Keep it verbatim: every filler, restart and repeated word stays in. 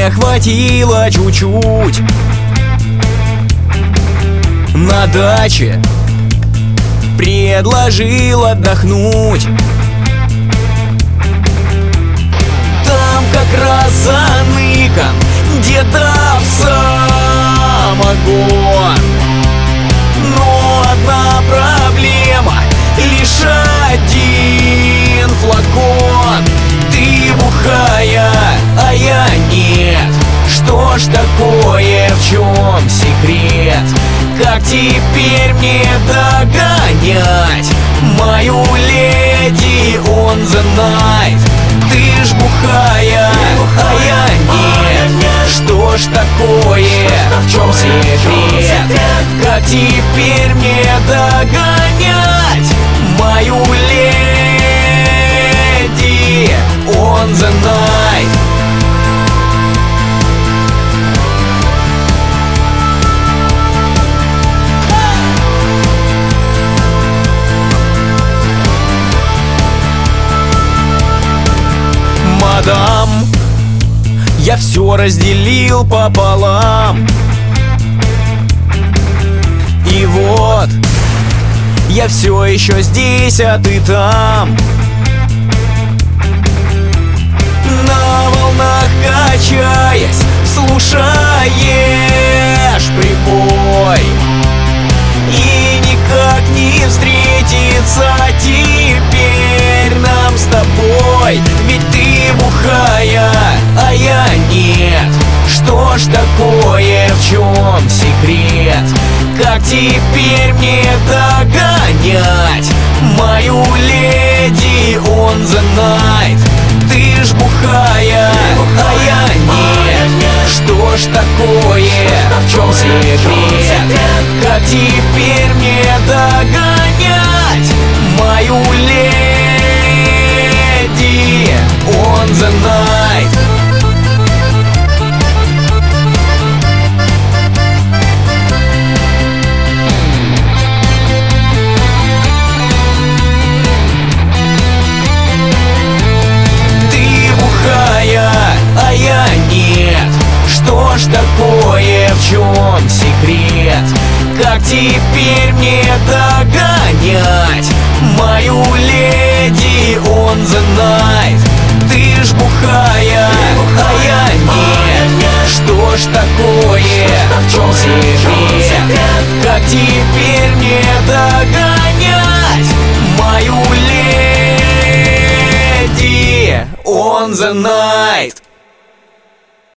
мне хватило чуть-чуть. На даче предложил отдохнуть. Там как раз заныкан где-то в самогон. Но одна проблема, лишь один флакон. Ты бухая, а я нет. Что ж такое, в чем секрет? Как теперь мне догонять мою леди on the night? Ты ж бухая, а я нет. Что ж такое, в чем секрет? Как теперь мне догонять мою леди on the night? Мадам, я все разделил пополам. И вот я все еще здесь, а ты там. На волнах качаясь, слушаешь прибой. И никак не встретиться теперь нам с тобой. Ведь ты бухая, а я нет. Что ж такое, в чем секрет? Как теперь мне догонять мою леди on the night? Ты ж бухая, а я нет. Что ж такое, в чем секрет? Как теперь мне догонять мою леди on the night? А я нет. Что ж такое, в чем секрет? Как теперь мне догонять мою леди on the night? Ты ж бухая, а я нет. Что ж такое, в чем секрет? Как теперь мне догонять мою леди on the night?